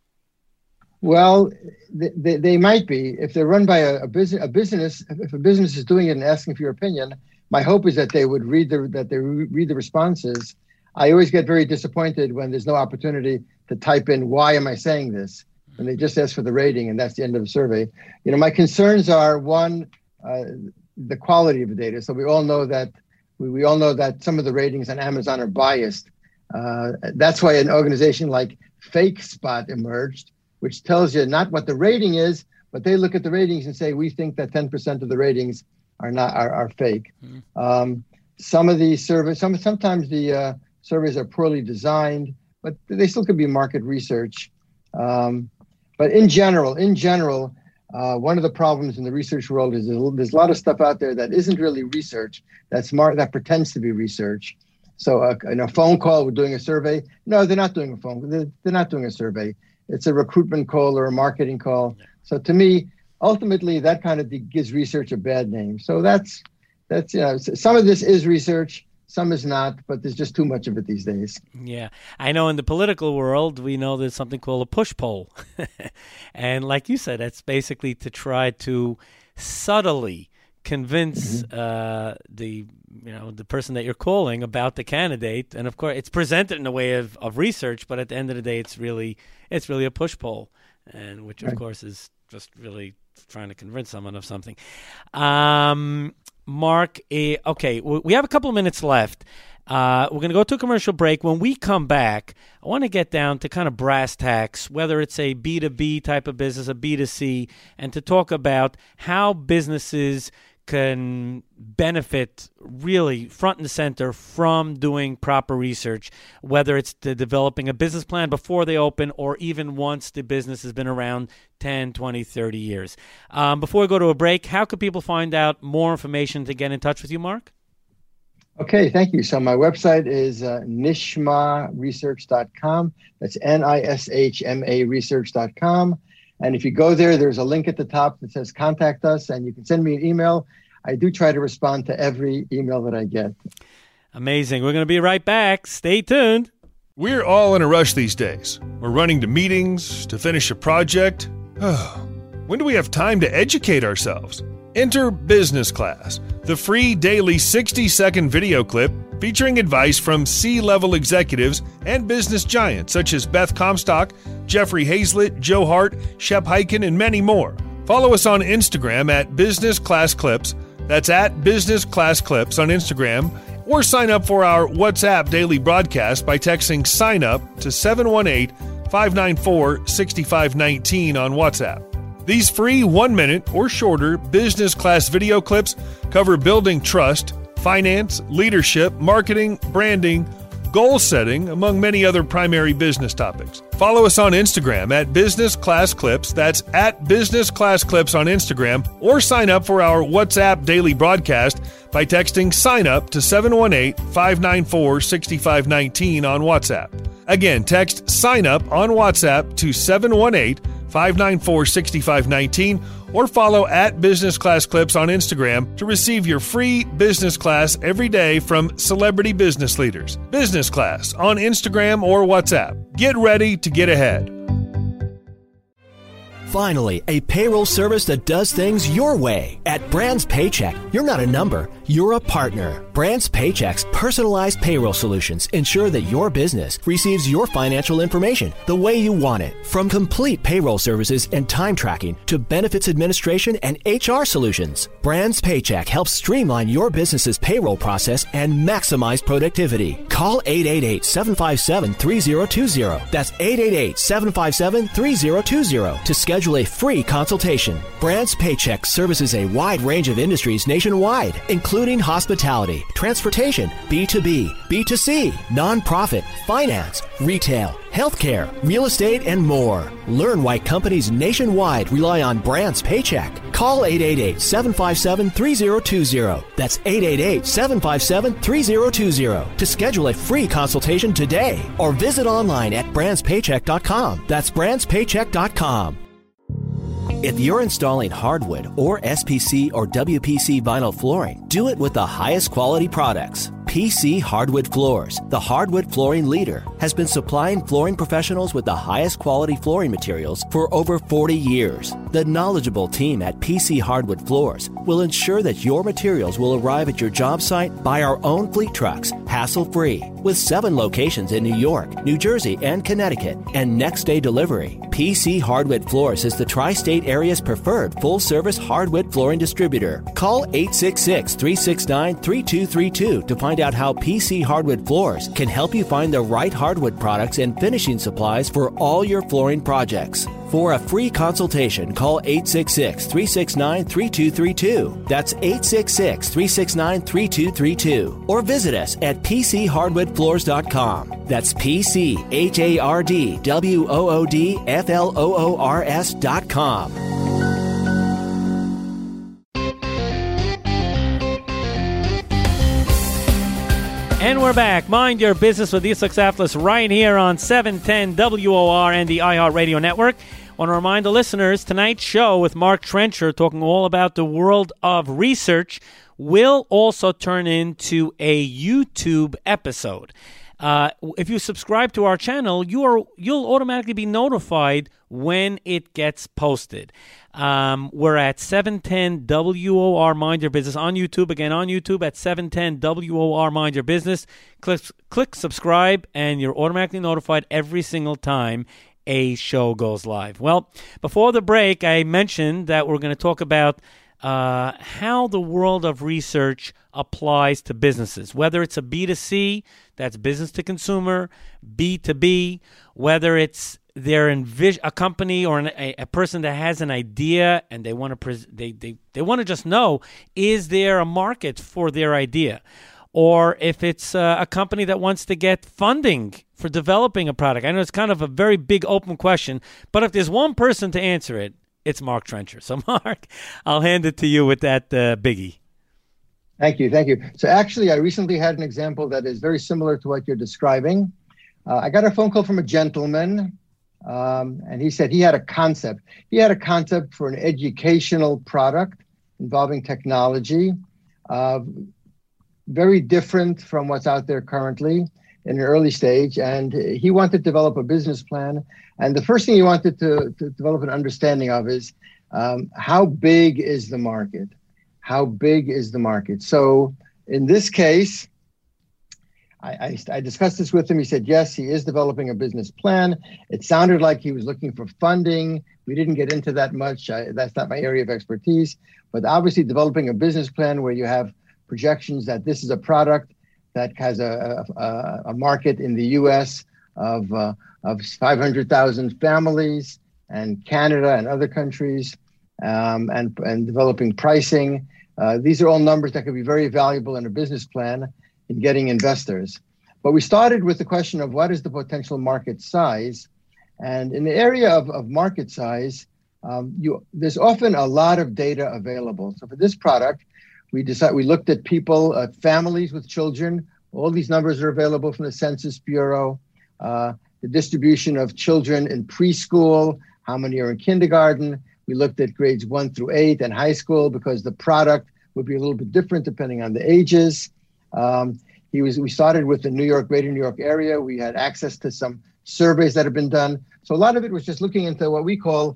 Well, they, they might be. If they're run by a, a, business, a business, if a business is doing it and asking for your opinion, my hope is that they would read the that they read the responses. I always get very disappointed when there's no opportunity to type in, why am I saying this? And they just ask for the rating, and that's the end of the survey. You know, my concerns are, one, uh, the quality of the data. So we all know that we, we all know that some of the ratings on Amazon are biased. Uh, that's why an organization like FakeSpot emerged, which tells you not what the rating is, but they look at the ratings and say, we think that ten percent of the ratings are not are, are fake. Mm-hmm. Um, some of these surveys, some sometimes the uh, surveys are poorly designed, but they still could be market research. Um, but in general, in general, uh, one of the problems in the research world is there's, there's a lot of stuff out there that isn't really research, that's mar- that pretends to be research. So uh, in a phone call, we're doing a survey. No, they're not doing a phone. They're, they're not doing a survey. It's a recruitment call or a marketing call. So to me, ultimately, that kind of gives research a bad name. So that's, that's you know, some of this is research, some is not, but there's just too much of it these days. Yeah. I know in the political world, we know there's something called a push poll. And like you said, that's basically to try to subtly convince mm-hmm. uh, the you know the person that you're calling about the candidate. And of course, it's presented in a way of, of research, but at the end of the day, it's really it's really a push poll, and which of right. course is just really trying to convince someone of something. Um, Mark, uh, okay, we have a couple of minutes left. Uh, we're going to go to a commercial break. When we come back, I want to get down to kind of brass tacks, whether it's a B two B type of business, a B two C, and to talk about how businesses can benefit really front and center from doing proper research, whether it's to developing a business plan before they open or even once the business has been around ten, twenty, thirty years. Um, before we go to a break, how can people find out more information to get in touch with you, Mark? Okay, thank you. So my website is uh, nishma research dot com. That's N I S H M A research dot com. And if you go there, there's a link at the top that says contact us, and you can send me an email. I do try to respond to every email that I get. Amazing. We're going to be right back. Stay tuned. We're all in a rush these days. We're running to meetings, to finish a project. When do we have time to educate ourselves? Enter Business Class, the free daily sixty-second video clip featuring advice from C-level executives and business giants such as Beth Comstock, Jeffrey Hazlett, Joe Hart, Shep Hyken, and many more. Follow us on Instagram at Business Class Clips. That's at Business Class Clips on Instagram. Or sign up for our WhatsApp daily broadcast by texting sign up to seven one eight, five nine four, six five one nine on WhatsApp. These free one-minute or shorter business class video clips cover building trust, finance, leadership, marketing, branding, goal setting, among many other primary business topics. Follow us on Instagram at Business Class Clips. That's at Business Class Clips on Instagram, or sign up for our WhatsApp daily broadcast by texting sign up to seven one eight, five nine four, six five one nine on WhatsApp. Again, text sign up on WhatsApp to seven one eight, five nine four, six five one nine or follow at Business Class Clips on Instagram to receive your free business class every day from celebrity business leaders. Business Class on Instagram or WhatsApp. Get ready to get ahead. Finally, a payroll service that does things your way. At Brands Paycheck, you're not a number, you're a partner. Brands Paycheck's personalized payroll solutions ensure that your business receives your financial information the way you want it. From complete payroll services and time tracking to benefits administration and H R solutions, Brands Paycheck helps streamline your business's payroll process and maximize productivity. Call eight eight eight, seven five seven, three zero two zero. That's eight eight eight, seven five seven, three zero two zero to schedule a free consultation. Brands Paycheck services a wide range of industries nationwide, including hospitality, transportation, B two B, B two C, nonprofit, finance, retail, healthcare, real estate, and more. Learn why companies nationwide rely on Brands Paycheck. Call eight eight eight, seven five seven, three zero two zero. That's eight eight eight, seven five seven, three zero two zero to schedule a free consultation today, or visit online at brands paycheck dot com. That's brands paycheck dot com. If you're installing hardwood or S P C or W P C vinyl flooring, do it with the highest quality products. P C Hardwood Floors, the hardwood flooring leader, has been supplying flooring professionals with the highest quality flooring materials for over forty years. The knowledgeable team at P C Hardwood Floors will ensure that your materials will arrive at your job site by our own fleet trucks, hassle-free. With seven locations in New York, New Jersey, and Connecticut, and next-day delivery, P C Hardwood Floors is the tri-state area's preferred full-service hardwood flooring distributor. Call eight six six, three six nine, three two three two to find out how P C Hardwood Floors can help you find the right hardwood products and finishing supplies for all your flooring projects. For a free consultation, call eight six six, three six nine, three two three two. That's eight six six, three six nine, three two three two. Or visit us at p c hardwood floors dot com. That's P C H A R D W O O D F L O O R S dot com. And we're back. Mind Your Business with Yitzhak Saftlis right here on seven ten W O R and the iHeartRadio Network. I want to remind the listeners, tonight's show with Mark Trencher talking all about the world of research will also turn into a YouTube episode. Uh, if you subscribe to our channel, you are, you'll automatically be notified when it gets posted. Um, we're at seven ten W O R Mind Your Business on YouTube. Again, on YouTube at seven ten W O R Mind Your Business. Click, click subscribe, and you're automatically notified every single time a show goes live. Well, before the break, I mentioned that we're going to talk about uh, how the world of research applies to businesses, whether it's a B two C, that's business to consumer, B two B, whether it's they're envis- a company or an, a, a person that has an idea and they want to pres- they they they want to just know, is there a market for their idea? Or if it's uh, a company that wants to get funding for developing a product. I know it's kind of a very big open question, but if there's one person to answer it, it's Mark Trencher. So Mark, I'll hand it to you with that uh, biggie. Thank you. Thank you. So actually, I recently had an example that is very similar to what you're describing. Uh, I got a phone call from a gentleman, um, and he said he had a concept. He had a concept for an educational product involving technology, uh, very different from what's out there currently in an early stage. And he wanted to develop a business plan. And the first thing he wanted to, to develop an understanding of is um, how big is the market? How big is the market? So in this case, I, I, I discussed this with him. He said, yes, he is developing a business plan. It sounded like he was looking for funding. We didn't get into that much. I, that's not my area of expertise. But obviously developing a business plan where you have projections that this is a product that has a, a, a market in the U S of, uh, of five hundred thousand families, and Canada and other countries, um, and, and developing pricing. Uh, these are all numbers that could be very valuable in a business plan in getting investors. But we started with the question of what is the potential market size? And in the area of, of market size, um, you, there's often a lot of data available. So for this product, we decided, we looked at people, uh, families with children. All these numbers are available from the Census Bureau. Uh, the distribution of children in preschool, how many are in kindergarten. We looked at grades one through eight and high school because the product would be a little bit different depending on the ages. Um, he was. We started with the New York, greater New York area. We had access to some surveys that have been done. So a lot of it was just looking into what we call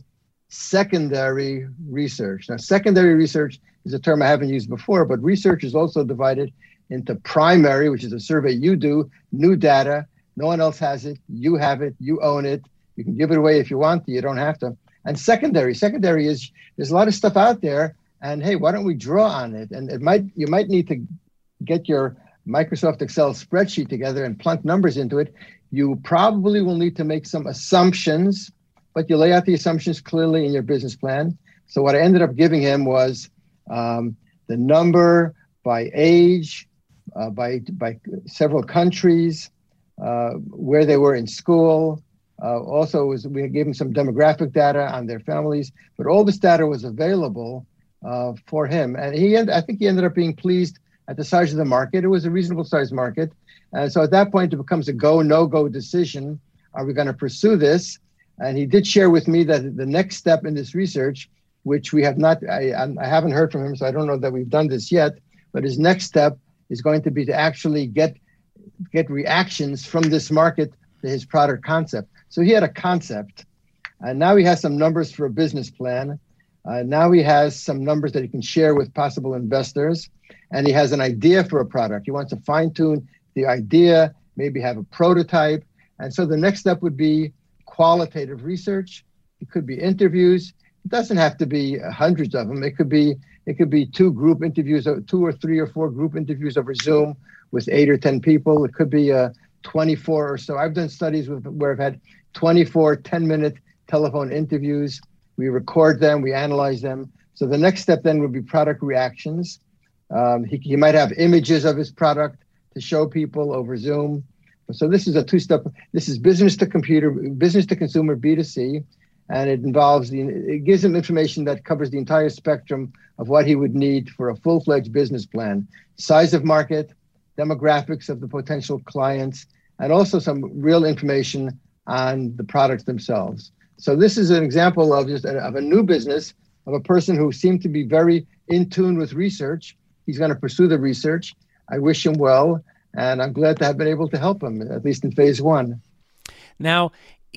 secondary research. Now, secondary research is a term I haven't used before, but research is also divided into primary, which is a survey you do, new data. No one else has it. You have it. You own it. You can give it away if you want to. You don't have to. And secondary, secondary is there's a lot of stuff out there. And hey, why don't we draw on it? And it might you might need to get your Microsoft Excel spreadsheet together and plunk numbers into it. You probably will need to make some assumptions, but you lay out the assumptions clearly in your business plan. So what I ended up giving him was um, the number by age, uh, by by several countries, uh, where they were in school. Uh, also, was, we gave him some demographic data on their families, but all this data was available uh, for him. And he, I think he ended up being pleased at the size of the market. It was a reasonable sized market. And so at that point, it becomes a go, no-go decision. Are we going to pursue this? And he did share with me that the next step in this research, which we have not, I, I haven't heard from him, so I don't know that we've done this yet, but his next step is going to be to actually get, get reactions from this market to his product concept. So he had a concept, and now he has some numbers for a business plan. Uh, now he has some numbers that he can share with possible investors, and he has an idea for a product. He wants to fine-tune the idea, maybe have a prototype. And so the next step would be qualitative research. It could be interviews. It doesn't have to be hundreds of them. It could be it could be two group interviews, two or three or four group interviews over Zoom with eight or ten people. It could be a twenty-four or so. I've done studies with, where I've had twenty-four ten-minute telephone interviews. We record them, we analyze them. So the next step then would be product reactions. Um, he, he might have images of his product to show people over Zoom. So this is a two-step. This is business to computer, business to consumer, B two C, and it involves the. It gives him information that covers the entire spectrum of what he would need for a full-fledged business plan: size of market, demographics of the potential clients, and also some real information on the products themselves. So this is an example of just a, of a new business of a person who seemed to be very in tune with research. He's going to pursue the research. I wish him well, and I'm glad to have been able to help him, at least in phase one. Now,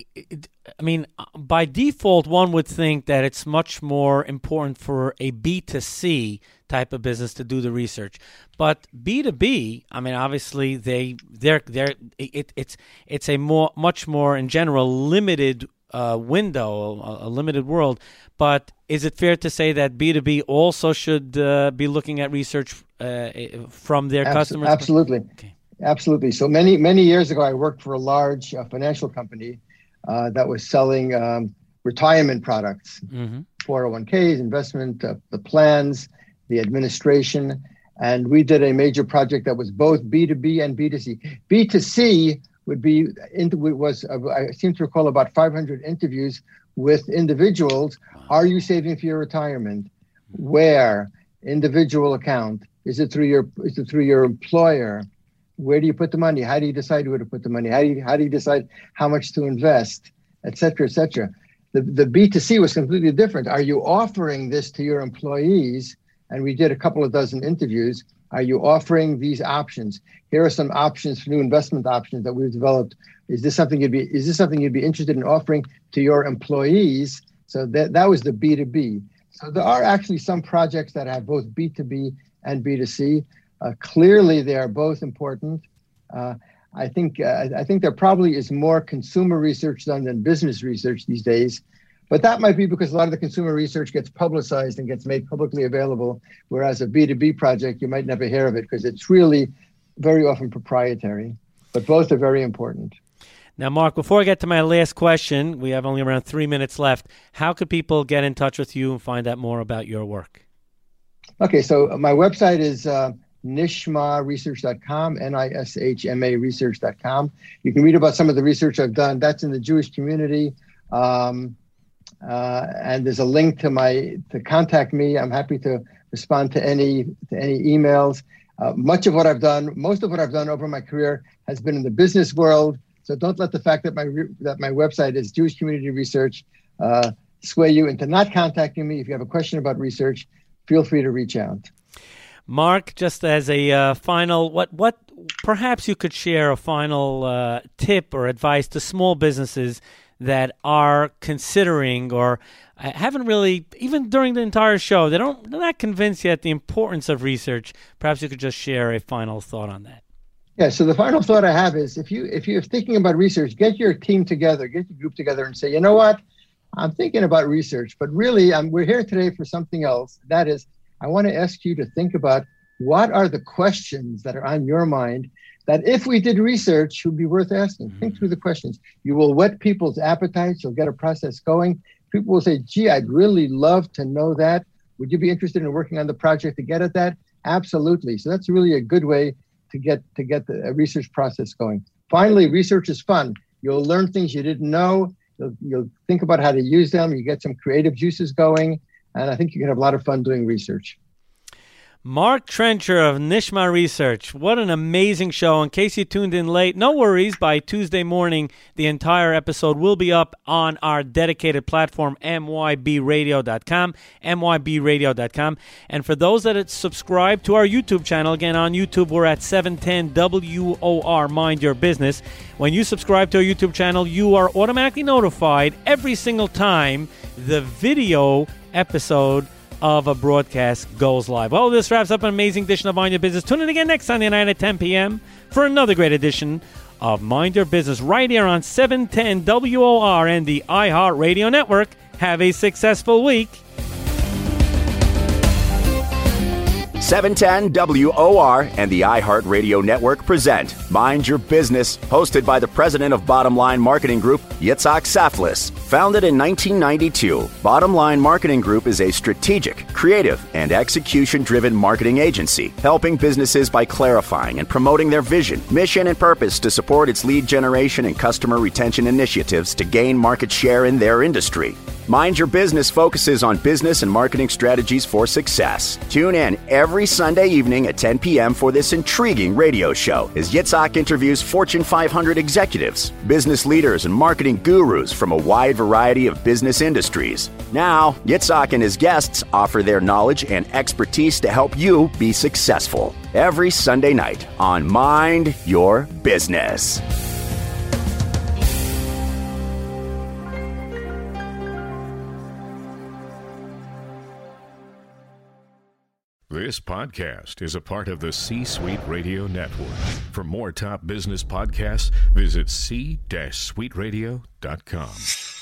I mean, by default, one would think that it's much more important for a B two C type of business to do the research, but B two B, I mean, obviously they they're they're it, it's it's a more much more in general limited uh, window, a, a limited world. But is it fair to say that B two B also should uh, be looking at research uh, from their Abs- customers? Absolutely, okay. Absolutely. So many many years ago, I worked for a large uh, financial company uh, that was selling um, retirement products, mm-hmm. four oh one k's, investment, uh, the plans, the administration, and we did a major project that was both B two B and B two C. B two C would be into was uh, I seem to recall about five hundred interviews with individuals. Wow. Are you saving for your retirement? Where? Individual account? Is it through your is it through your employer? Where do you put the money? How do you decide where to put the money? How do you how do you decide how much to invest, et cetera, et cetera? The the B two C was completely different. Are you offering this to your employees? And we did a couple of dozen interviews. Are you offering these options? Here are some options for new investment options that we've developed. Is this something you'd be is this something you'd be interested in offering to your employees? So that that was the B two B. So there are actually some projects that have both B two B and B two C. Uh, clearly, they are both important. Uh, I think uh, I think there probably is more consumer research done than business research these days. But that might be because a lot of the consumer research gets publicized and gets made publicly available, whereas a B two B project, you might never hear of it because it's really very often proprietary. But both are very important. Now, Mark, before I get to my last question, we have only around three minutes left. How could people get in touch with you and find out more about your work? Okay, so my website is uh, nishma research dot com, N I S H M A research dot com. You can read about some of the research I've done. That's in the Jewish community. Um, uh, and there's a link to my, to contact me. I'm happy to respond to any, to any emails. Uh, much of what I've done, most of what I've done over my career has been in the business world. So don't let the fact that my, re- that my website is Jewish Community Research uh, sway you into not contacting me. If you have a question about research, feel free to reach out. Mark, just as a uh, final, what what perhaps you could share a final uh, tip or advice to small businesses that are considering or haven't really, even during the entire show, they don't, they're not convinced yet the importance of research. Perhaps you could just share a final thought on that. Yeah, so the final thought I have is if you if you're thinking about research, get your team together, get your group together and say, you know what, I'm thinking about research, but really I'm, we're here today for something else. That is, I want to ask you to think about what are the questions that are on your mind that if we did research would be worth asking. Mm-hmm. Think through the questions. You will whet people's appetites. You'll get a process going. People will say, gee, I'd really love to know that. Would you be interested in working on the project to get at that? Absolutely. So that's really a good way to get to get the research process going. Finally, research is fun. You'll learn things you didn't know. You'll, you'll think about how to use them. You get some creative juices going. And I think you can have a lot of fun doing research. Mark Trencher of Nishma Research. What an amazing show. In case you tuned in late, no worries. By Tuesday morning, the entire episode will be up on our dedicated platform, M Y B radio dot com, M Y B radio dot com. And for those that have subscribed to our YouTube channel, again, on YouTube, we're at seven ten W O R, Mind Your Business. When you subscribe to our YouTube channel, you are automatically notified every single time the video episode of a broadcast goes live. Well, this wraps up an amazing edition of Mind Your Business. Tune in again next Sunday night at ten p.m. for another great edition of Mind Your Business right here on seven ten W O R and the iHeart Radio Network. Have a successful week. seven ten W O R and the iHeart Radio Network present Mind Your Business, hosted by the president of Bottom Line Marketing Group, Yitzhak Saflis. Founded in nineteen ninety-two, Bottom Line Marketing Group is a strategic, creative, and execution-driven marketing agency, helping businesses by clarifying and promoting their vision, mission, and purpose to support its lead generation and customer retention initiatives to gain market share in their industry. Mind Your Business focuses on business and marketing strategies for success. Tune in every Sunday evening at ten p.m. for this intriguing radio show as Yitzhak interviews Fortune five hundred executives, business leaders, and marketing gurus from a wide variety of business industries. Now, Yitzhak and his guests offer their knowledge and expertise to help you be successful. Every Sunday night on Mind Your Business. This podcast is a part of the C-Suite Radio Network. For more top business podcasts, visit c suite radio dot com.